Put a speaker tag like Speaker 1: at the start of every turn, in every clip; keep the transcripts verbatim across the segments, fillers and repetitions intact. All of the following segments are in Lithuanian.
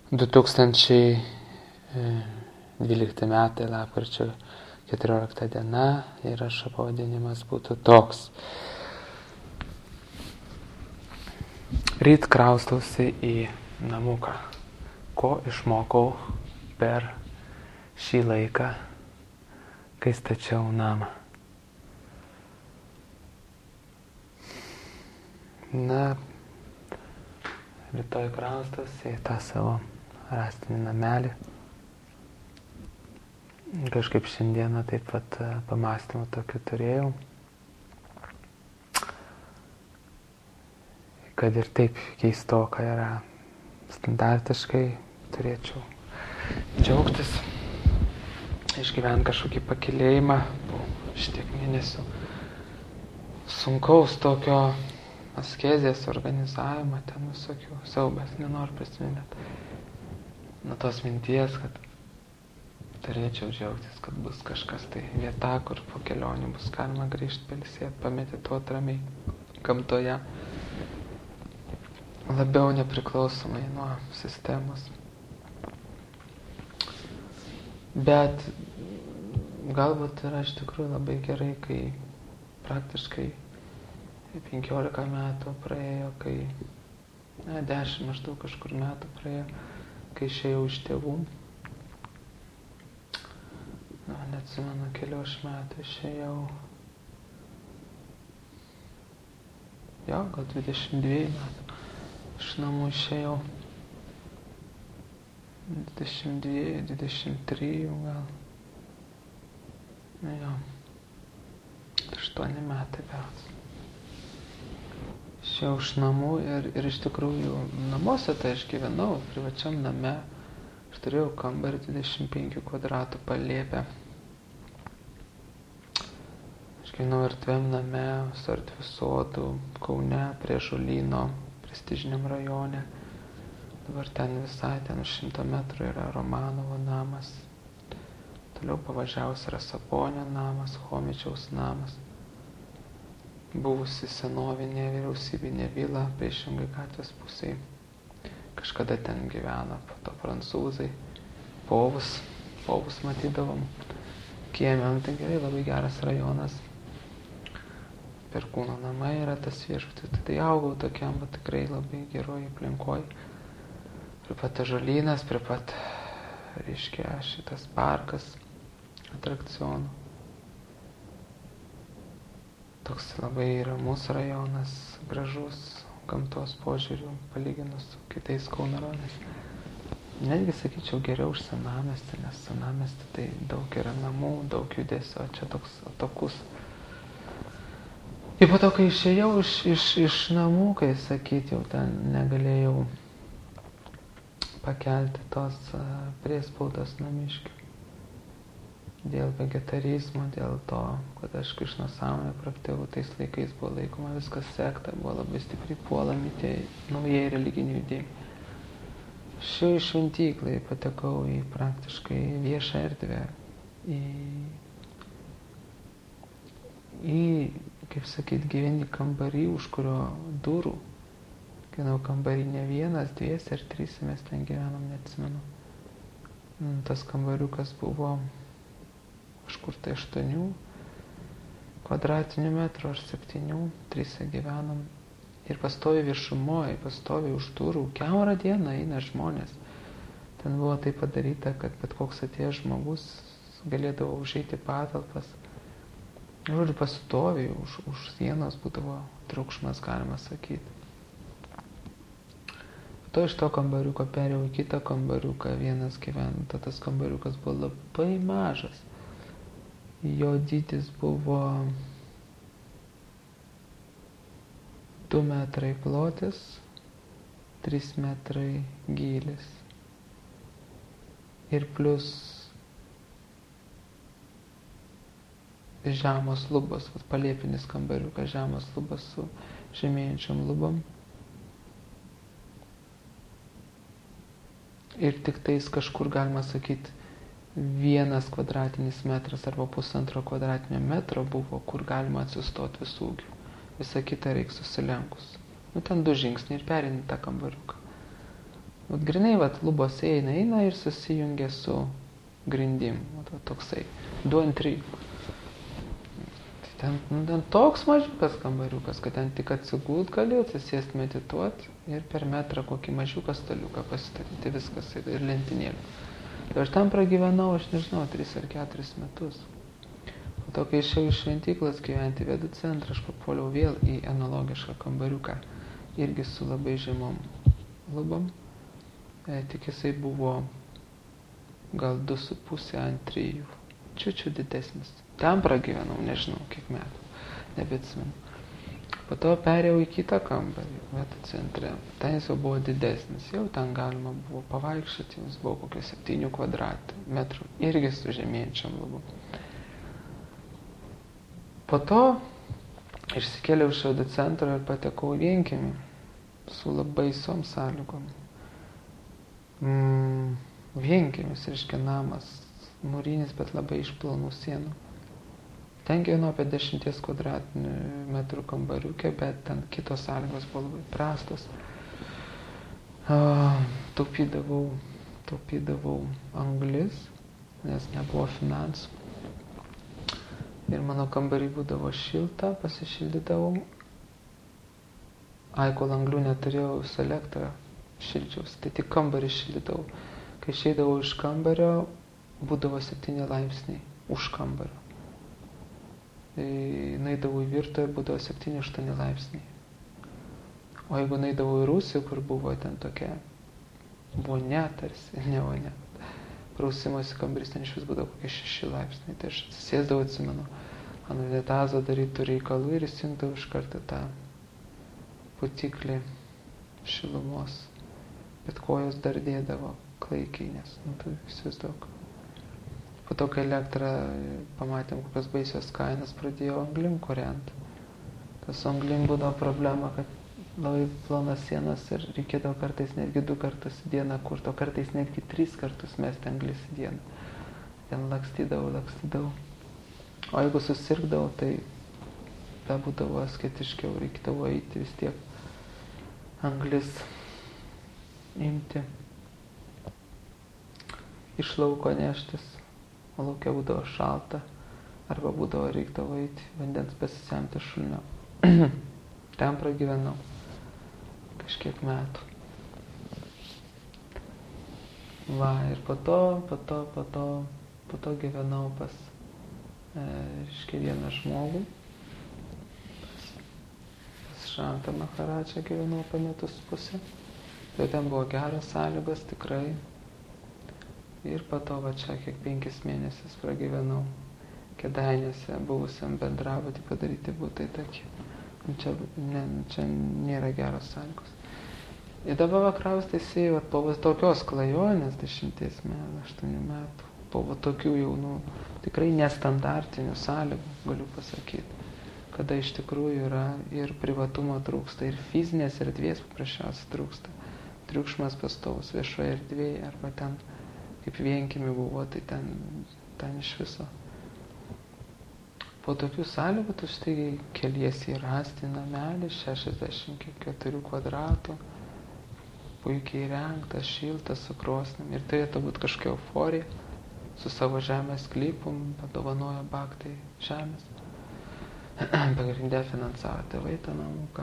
Speaker 1: du tūkstančiai dvylikti metai, lapkričio keturiolikta diena, įrašo pavadinimas būtų toks. Ryt kraustausi į namuką. Ko išmokau per šį laiką, kai stačiau namą? Na, rytoj kraustausi į tą savo rąstinį namelį. Kažkaip šiandieną taip pat pamąstymų tokių turėjau, kad ir taip keistoka yra standartiškai, turėčiau džiaugtis, išgyventi kažkokį pakilėjimą po šitiek mėnesių sunkaus tokio askezės organizavimo, ten visokių siaubas, nenoriu prisiminti nuo tos minties, kad turėčiau džiaugtis, kad bus kažkas tai vieta, kur po kelionių bus galima grįžti, pailsėti, pamedituoti ramiai gamtoje, labiau nepriklausomai nuo sistemos. Bet galbūt yra iš tikrųjų labai gerai, kai praktiškai penkiolika metų praėjo, kai ne, dešimt maždaug kažkur metų praėjo, kai išėjau iš tėvų. Na, neatsimenu, kelių aš metų išėjau. Jo, gal dvidešimt dviejų metų iš namų išėjau. dvidešimt dviejų, dvidešimt trijų gal. Na jo, aštuoni metai berods. Išėjau iš namų ir, ir iš tikrųjų namuose tai aš gyvenau, privačiam name. Aš turėjau kambarį dvidešimt penkių kvadratų palėpę. Aš gyvenau erdviam name, su erdviu sodu, Kaune, prie Žolyno, prestižiniam rajone. Dabar ten visai, ten už šimto metrų yra Romanovo namas. Toliau pavažiavus yra Saponio namas, Chomičiaus namas. Buvusi senovinė vyriausybinė vila priešingai gatvės pusėje. Kažkada ten gyveno po to prancūzai. Povus, povus matydavom. Kieme, tai gerai, labai geras rajonas. Perkūno namai yra tas viešbutis. Tai augau tokiam, bet tikrai labai geroj aplinkoj. Prie pat Žolynas, prie pat, reiškia, šitas parkas atrakcionų. Toks labai ramus rajonas, gražus gamtos požiūrių, palyginus su kitais Kauno rajonais. Netgi sakyčiau geriau už senamiestį, nes senamiestį tai daug yra namų, daug judesio, čia toks atokus. Ir po to, kai išėjau iš, iš, iš namų, kai sakyti, jau ten negalėjau pakelti tos priespaudos namiškių. Dėl vegetarizmo, dėl to, kad aš Krišnos sąmonę praktikavau, tais laikais buvo laikoma viskas sekta, buvo labai stipriai puolami tie naujai religiniai judėjimai. Šiuo į šventyklą patekau į praktiškai viešą erdvę, į, į kaip sakyt, gyveni kambarį, už kurio durų. Gyvenau kambarį ne vienas, dviesi ar trys, mes ten gyvenom, neatsimenu. Tas kambariukas buvo kažkur tai aštuonių kvadratinių metrų ar septynių, trise gyvenom. Ir pastovi viršumoje, pastovi už durų, kiaurą dieną eina žmonės. Ten buvo tai padaryta, kad bet koks atėjęs žmogus galėdavo užeiti patalpas. Žodžiu, pastovi, už, už sienos būdavo triukšmas, galima sakyti. To iš to kambariuko perėjau į kitą kambariuką, vienas gyveno, tas kambariukas buvo labai mažas. Jo dydis buvo du metrai plotis, trys metrai gylis. Ir plus žemos lubos, palėpinis kambariukas, žemos lubos su žemėjančiom lubom. Ir tik tais kažkur galima sakyti, vienas kvadratinis metras arba pusantro kvadratinio metro buvo, kur galima atsistoti visų ūgių. Visa kita reikia susilenkus. Nu, ten du žingsniai ir perini tą kambariuką. Vat grinai, vat lubos eina, eina ir susijungia su grindim. Vat, vat toksai. Du ant trijų. Tai ten, nu, ten toks mažiukas kambariukas, kad ten tik atsigult gali, atsisėst medituoti ir per metrą kokį mažiuką staliuką pasistatyti, viskas ir lentynėlį. Tai aš ten pragyvenau, aš nežinau, tris ar keturis metus. Po to, kai išėjau iš šventyklos gyventi Vedų centrą, aš papuoliau vėl į analogišką kambariuką, irgi su labai žemom lubom. E, tik jisai buvo gal du su pusė ant trijų, čiučiu didesnis. Ten pragyvenau, nežinau, kiek metų, nebeatsimenu. Po to perėjau į kitą kambarį, Vedų centre. Ten jis jau buvo didesnis, jau ten galima buvo pavaikščioti, jis buvo kokio septynių kvadratmetrų, irgi su žemėjančiam lubom. Po to išsikėliau iš Vedų centro ir patekau į vienkiemį su labai baisom sąlygom. Mm, vienkiemis, reiškia namas, mūrinis, bet labai iš plonų sienų. Ten gyvenau apie dešimties kvadratinių metrų kambariukė, bet ten kitos sąlygos buvo labai prastos. Uh, taupydavau, taupydavau anglis, nes nebuvo finansų. Ir mano kambarį būdavo šilta, pasišildydavau. Ai, kol anglių neturėjau, su elektrą šildžiausi, tai tik kambarį šildydavau. Kai išeidavau iš kambario, būdavo septyni laipsniai už kambario. Naidavau į virtuvę, būdavo septyni aštuoni laipsniai. O jeigu naidavau į rūsį, kur buvo ten tokia vonia tarsi, ne vonia, prausimosi kambarys, ten iš vis būdavo kokie šeši laipsniai. Tai aš atsisėsdavau, atsimenu, ant unitazo darytų reikalų ir įsijungdavau iš karto tą putiklį šilumos. Bet kojos dar dėdavo klaikiai, nes, nu, tu įsivaizduok. Po to, kai elektrą pamatėm, kokios baisios kainas, pradėjo anglim kūrenti. Tas anglim būdavo problema, kad labai plonas sienas ir reikėdavo kartais netgi du kartus į dieną kurti, o kartais netgi tris kartus mesti anglis į dieną. Ten lakstydavau, lakstydavau. O jeigu susirgdavau, tai ta būdavo asketiškiau, reikėdavo eiti vis tiek anglis imti, iš lauko neštis. O laukia būdavo šalta, arba būdavo reikdavo eiti vandens pasisemti šulinio. Ten pragyvenau kažkiek metų. Va, ir po to, po to, po to, po to gyvenau pas, e, reiškia, vieną žmogų. Pas Šantą Maharadžą gyvenau apie metus pusę. Tai ten buvo geros sąlygos, tikrai. Ir po to, va čia, kiek penkis mėnesius pragyvenau Kėdainiuose, buvusiam bendrabutį padaryti būtai tokie. Čia, ne, čia nėra geros sąlygos. Ir dabar va kraustėsi, va, po tokios klajonės, dešimties metų, aštuonių metų, po va, tokių jaunų, tikrai nestandartinių sąlygų, galiu pasakyti, kada iš tikrųjų yra ir privatumo trūksta, ir fizinės erdvės paprasčiausiai trūksta. Triukšmas pastovus viešoje erdvėje, arba ten kaip vienkiemy buvo, tai ten, ten iš viso. Po tokių sąlygų tu staigiai keliesi į rąstinį namelį, šešiasdešimt keturių kvadratų, puikiai įrengtas, šiltas, su krosnim. Ir turėtų būti kažkokia euforija, su savo žemės sklypum, padovanojo baktai žemės. Pagrindė finansavo tėvai tą namuką.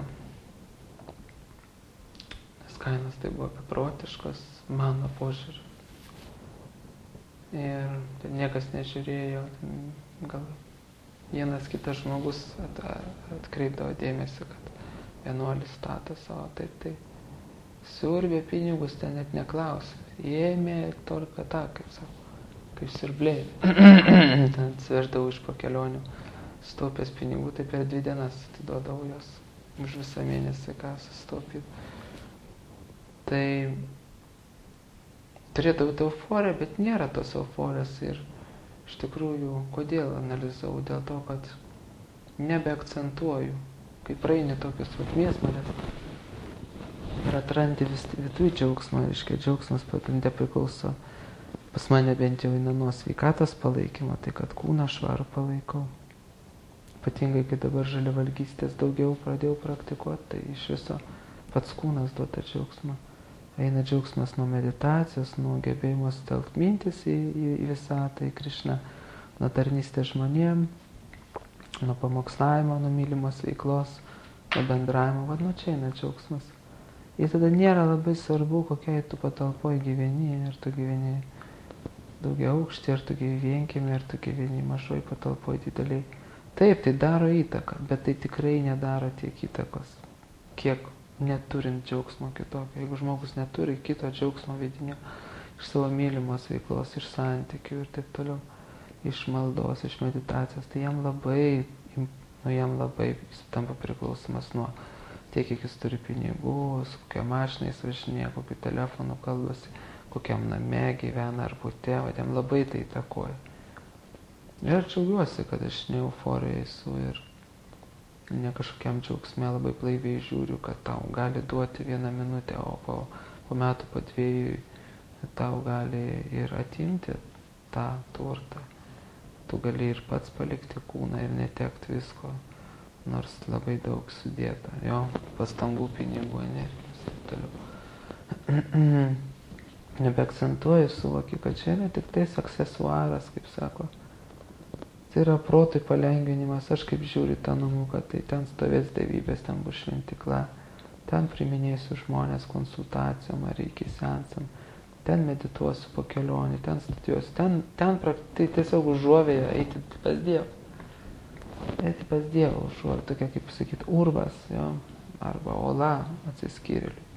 Speaker 1: Nes kainos tai buvo beprotiškos, mano požiūriu. Ir ten niekas nežiūrėjo, gal vienas kitas žmogus at, atkreipdavo dėmesį, kad vienuolis stato savo, taip tai siurbė pinigus, ten net neklausė. Ėmė torką tą, kaip sako, kaip siurblėjai. Ten atsiveždavau iš po kelionių staupęs pinigų, tai per dvi dienas atiduodavau jos už visą mėnesį, ką sustaupyti. Tai turėdavau tą euforiją, bet nėra tos euforijos ir iš tikrųjų, kodėl analizavau, dėl to, kad nebeakcentuoju, kai praeini tokius vatmės, ir atrandi vis vidui džiaugsmą, reiškia, džiaugsmas pagrindė priklauso, pas mane bent jau eina nuo sveikatos palaikymo, tai kad kūną švarų palaikau. Ypatingai, kai dabar žaliavalgystės daugiau pradėjau praktikuoti, tai iš viso pats kūnas duoda džiaugsmą. eina džiaugsmas nuo meditacijos, nuo gebėjimo sutelkti mintis į, į, į visą tai Krišną, nuo tarnystės žmonėm, nuo pamokslavimo, nuo mylimos veiklos, nuo bendravimo, vad nuo čia eina džiaugsmas. Ir tada nėra labai svarbu, kokiai tu patalpoje gyveni, ar tu gyveni daugia aukštį, ar tu gyveni vienkiemį, ar tu gyveni mažoj patalpoje dideliai. Taip, tai daro įtaką, bet tai tikrai nedaro tiek įtakos, kiek neturint džiaugsmo kitokio. Jeigu žmogus neturi kito džiaugsmo vidinio iš savo mylimos veiklos, iš santykių ir taip toliau, iš maldos, iš meditacijos, tai jam labai, nu jam labai jis tampa priklausomas nuo tiek, kiek jis turi pinigų, su kokia mašina jis važinėja, kokiu telefonu kalbasi, kokiam name gyvena ar bute, va jam labai tai įtakoja. Ir džiaugiuosi, kad aš ne euforijai esu ir ne kažkokiam džiaugsme labai blaiviai žiūriu, kad tau gali duoti vieną minutę, o po, po metų, po dviejų tau gali ir atimti tą turtą. Tu gali ir pats palikti kūną ir netekti visko, nors labai daug sudėta, jo, pastangų, pinigų, energijos ir toliau. Nebeakcentuoju, suvoki, kad čia yra tik tais aksesuaras, kaip sako. Tai yra protui palengvinimas, aš kaip žiūriu tą namuką, tai ten stovės dievybės, ten bus šventikla, ten priminėsiu žmonės konsultacijom ar iki seansam, ten medituosiu po kelionį, ten studijuosiu, ten, ten tai tiesiog užuovėja eiti pas Dievą. Eiti pas Dievą užuovėja, tokia kaip sakyti, urvas, jo, arba ola atsiskyrėliui.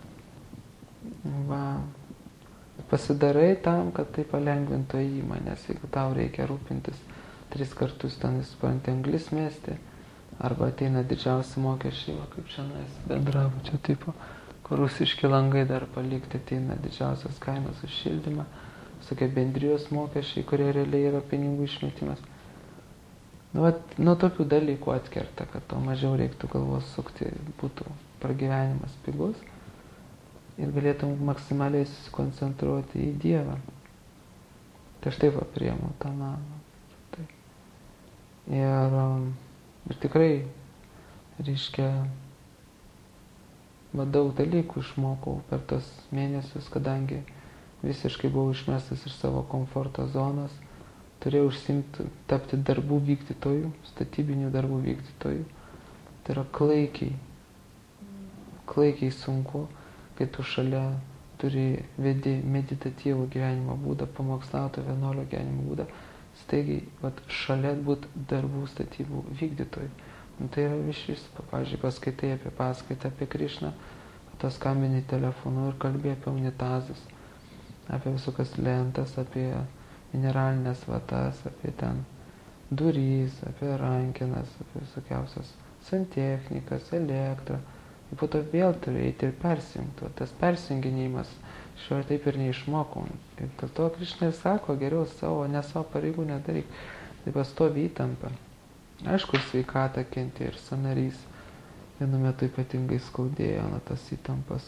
Speaker 1: Va, pasidarai tam, kad tai palengvintų ėjimą, nes jeigu tau reikia rūpintis tris kartus ten supranti anglis mesti, arba ateina didžiausi mokesčiai, va, kaip šiandien bendrabučio tipo, kur rusiški langai dar palikti, ateina didžiausios kainos už šildymą, tokie bendrijos mokesčiai, kurie realiai yra pinigų išmetimas. Nu, vat, nuo tokių dalykų atkerta, kad to mažiau reiktų galvos sukti, būtų pragyvenimas pigus ir galėtum maksimaliai susikoncentruoti į Dievą. Tai aš taip priemu tą namą. Tai. Ir, ir tikrai, reiškia, va, daug dalykų išmokau per tos mėnesius, kadangi visiškai buvau išmestas iš savo komforto zonos, turėjau užsimti, tapti darbų vykdytojų, statybinių darbų vykdytojų. Tai yra klaikiai, klaikiai sunku, kai tu šalia turi vedi meditatyvų gyvenimo būdą, pamokslauto vienuolio gyvenimo būdą, staigiai, vat, šalia būt darbų statybų vykdytojų. Nu, tai yra višvis, pavyzdžiui, paskaitai apie paskaitą apie Krišną, tas skambini telefonu ir kalbė apie unitazus, apie visokias lentas, apie mineralinės vatas, apie ten durys, apie rankenas, apie visokiausias santechnikas, elektrą. Ir po to vėl turi eiti ir persijungti. Tas persijunginėjimas šio ir taip ir neišmokau. Ir dėl to Krišna ir sako, geriau savo, ne savo pareigų nedaryk. Tai pastovi įtampa. Aišku, sveikata kentė ir sąnarys. Vienu metu ypatingai skaudėjo nuo tas įtampas.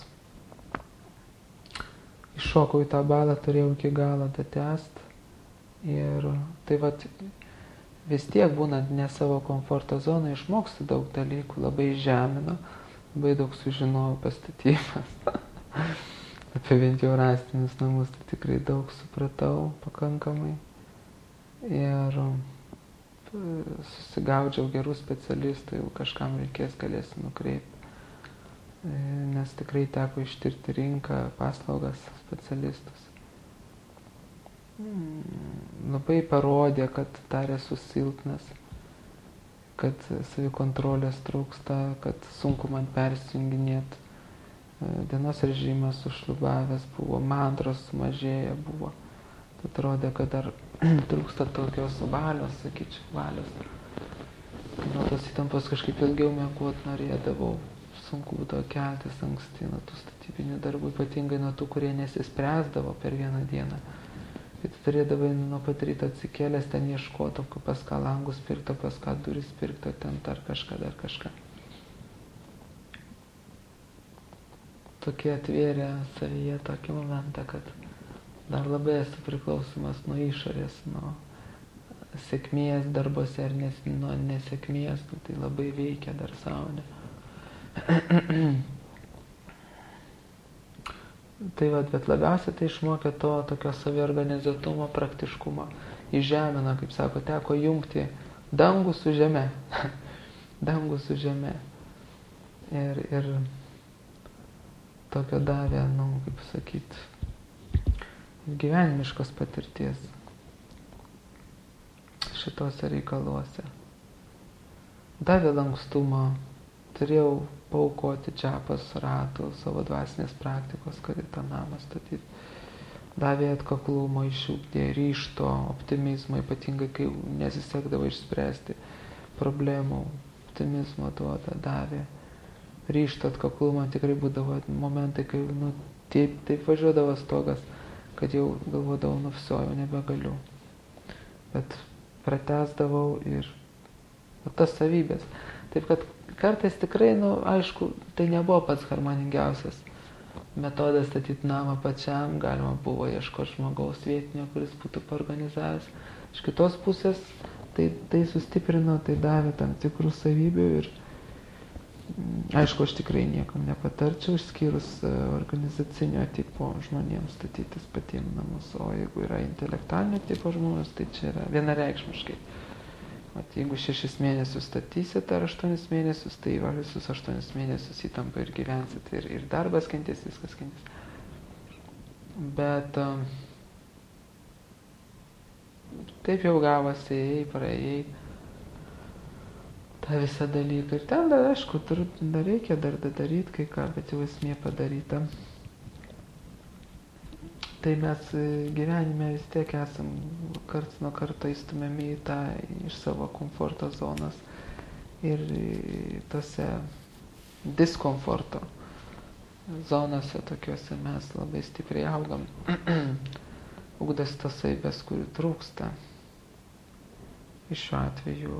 Speaker 1: Iššokau į tą balą, turėjau iki galo datest. Ir tai vat, vis tiek būnant ne savo komforto zoną, išmoksti daug dalykų, labai žemino, labai daug sužinojau apie statybas. Apie bent jau rąstinius namus, tai tikrai daug supratau pakankamai. Ir susigaudžiau gerų specialistų, jeigu kažkam reikės, galėsiu nukreipti. Nes tikrai teko ištirti rinką, paslaugas, specialistus. Labai parodė, kad dar esu silpnas, kad savikontrolės trūksta, kad sunku man persijunginėti. Dienos režimas sušlubavęs buvo, mantros sumažėję buvo. Tai atrodė, kad dar trūksta tokios valios, sakyčiau, valios. Nuo tos įtampos kažkaip ilgiau miegot norėdavau. Sunku būdavo keltis anksti nuo tų statybinių darbų, ypatingai nuo tų, kurie nesispręsdavo per vieną dieną. Tai tu turėdavai nuo pat ryto atsikėlęs ten ieškoto, pas ką langus pirkto, pas ką duris pirkto, ten dar kažką, dar kažką. Tokie atvėrė savyje tokį momentą, kad dar labai esu priklausomas nuo išorės, nuo sėkmės darbose ar nes, nuo nesėkmės, nu, tai labai veikia dar saulė. Tai va, bet labiausiai tai išmokė to tokio saviorganizuotumo, praktiškumo. Įžemino, kaip sako, teko jungti dangų su žeme. Dangų su žeme. Ir, ir tokio davė, nu, kaip sakyt, gyvenimiškos patirties šitose reikaluose. Davė lankstumo, turėjau paaukoti čiapas ratų savo dvasinės praktikos, kad į tą namą statyti. Davė atkaklumo, išugdė ryžto, optimizmo, ypatingai kai nesisekdavo išspręsti problemų, optimizmo duoda, davė ryžto, atkaklumo, tikrai būdavo momentai, kai nu, taip, taip važiuodavo stogas, kad jau galvodavau, nu viso, jau nebegaliu. Bet pratęsdavau ir tas savybės. Taip kad kartais tikrai, nu, aišku, tai nebuvo pats harmoningiausias metodas statyti namą pačiam, galima buvo ieškoti žmogaus vietinio, kuris būtų paorganizavęs. Iš kitos pusės tai, tai sustiprino, tai davė tam tikrų savybių ir aišku, aš tikrai niekam nepatarčiau, išskyrus organizacinio tipo žmonėms statytis patiems namus, o jeigu yra intelektualinio tipo žmonės, tai čia yra vienareikšmiškai. Vat jeigu šešis mėnesius statysit ar aštuonis mėnesius, tai va, visus aštuonis mėnesius įtampa ir gyvensit, ir, ir darbas kentės, viskas kentės. Bet um, taip jau gavosi, ėjai, praėjai tą visą dalyką. Ir ten dar, aišku, tur, dar reikia dar daryti kai ką, bet jau esmė padaryta. Tai mes gyvenime vis tiek esam karts nuo karto įstumiami į tą iš savo komforto zonas ir tose diskomforto zonose tokiuose mes labai stipriai augam. Ugdosi tos savybės, kurių trūksta. Ir šiuo atveju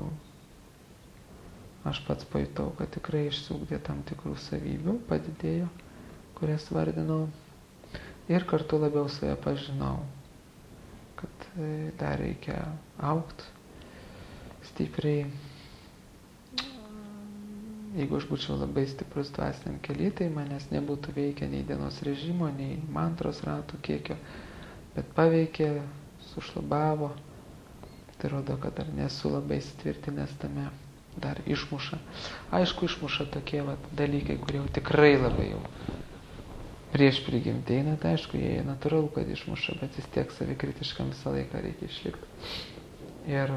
Speaker 1: aš pats pajutau, kad tikrai išsiugdė tam tikrų savybių, padidėjo, kurias vardinau. Ir kartu labiau save pažinau, kad dar reikia augti stipriai. Jeigu aš būčiau labai stiprus dvasiniam kely, tai manęs nebūtų veikę nei dienos režimo, nei mantros ratų kiekio, bet paveikė, sušlabavo. Tai rodo, kad dar nesu labai įsitvirtinęs tame, dar išmuša. Aišku, išmuša tokie vat, dalykai, kurie jau tikrai labai jau prieš prigimtį eina, tai aišku, jie natūralu, kad išmuša, bet vis tiek savikritiškam visą laiką reikia išlikti. Ir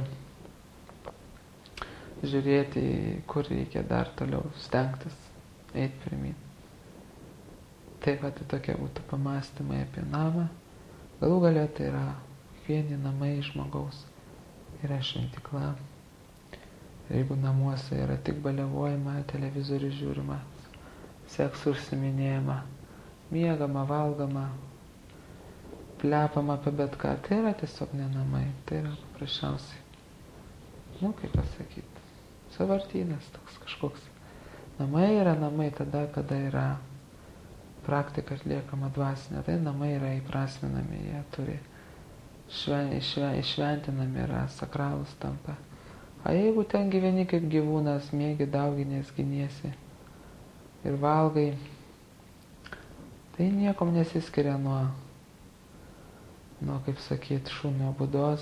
Speaker 1: žiūrėti, kur reikia dar toliau stengtis, eiti pirmyn. Taip pat tokie būtų pamąstymai apie namą. Galų galia tai yra vieni namai žmogaus, yra šventykla. Jeigu namuose yra tik baliavojama, televizorių žiūrima, seksų užsiminėjama, miegama, valgama, plepama apie bet ką, tai yra tiesiog ne namai, tai yra paprasčiausiai, nu kaip pasakyti, sąvartynas toks kažkoks. Namai yra namai tada, kada yra praktika atliekama dvasinė, tai namai yra įprasminami, jie turi šven, šven, išventinami, yra sakralus tampa. O jeigu ten gyveni kaip gyvūnas, miegi, dauginės, giniesi ir valgai, tai niekom nesiskiria nuo, nuo kaip sakyt, šunio būdos,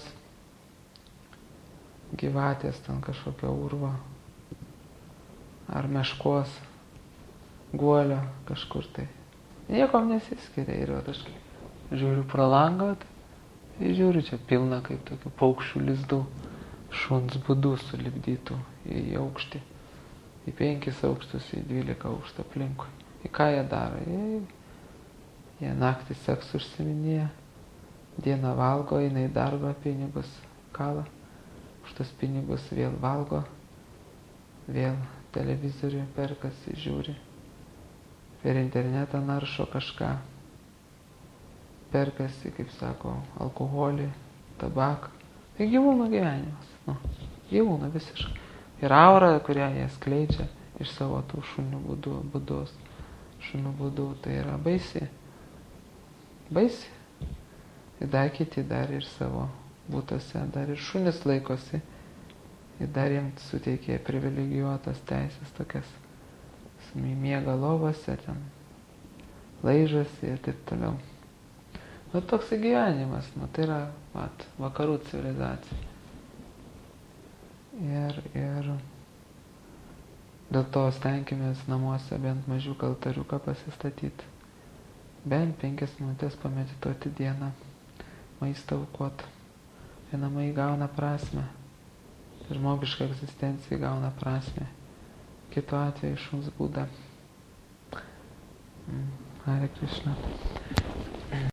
Speaker 1: gyvatės ten kažkokio urvo, ar meškos, guolio kažkur tai. Niekom nesiskiria ir aš žiūriu pro langą, tai žiūriu čia pilna kaip tokių paukščių lizdų, šuns būdų sulipdytų į aukštį, į penkis aukštus, į dvylika aukštų aplinkui. Į ką jie daro? Jie, jie naktį seksų užsiminėja, dieną valgo, eina į darbą, pinigus kala, už tos pinigus vėl valgo, vėl televizorių perkasi, žiūri, per internetą naršo kažką, perkasi, kaip sako, alkoholį, tabaką. Tai gyvūno gyvenimas, nu, gyvūno visiškai. Ir aura, kurią jie skleidžia iš savo tų šunių būdų, būdos, šunių būdų, tai yra baisi. Baisi. Ir dar kiti dar ir savo būtose, dar ir šunis laikosi. Ir dar jiems suteikė privilegijuotas teisės tokias. Miega lovose, ten laižosi ir taip toliau. Nu, toks gyvenimas, nu, tai yra, vat, vakarų civilizacija. Ir, ir dėl to stenkimės namuose bent mažiuką altariuką pasistatyti. Bent penkias minutės pamedituoti dieną, maistą aukoti. Ir namai gauna prasmę. Žmogiška egzistencija gauna prasmę. Kitu atveju šuns būda. Hare Krishna.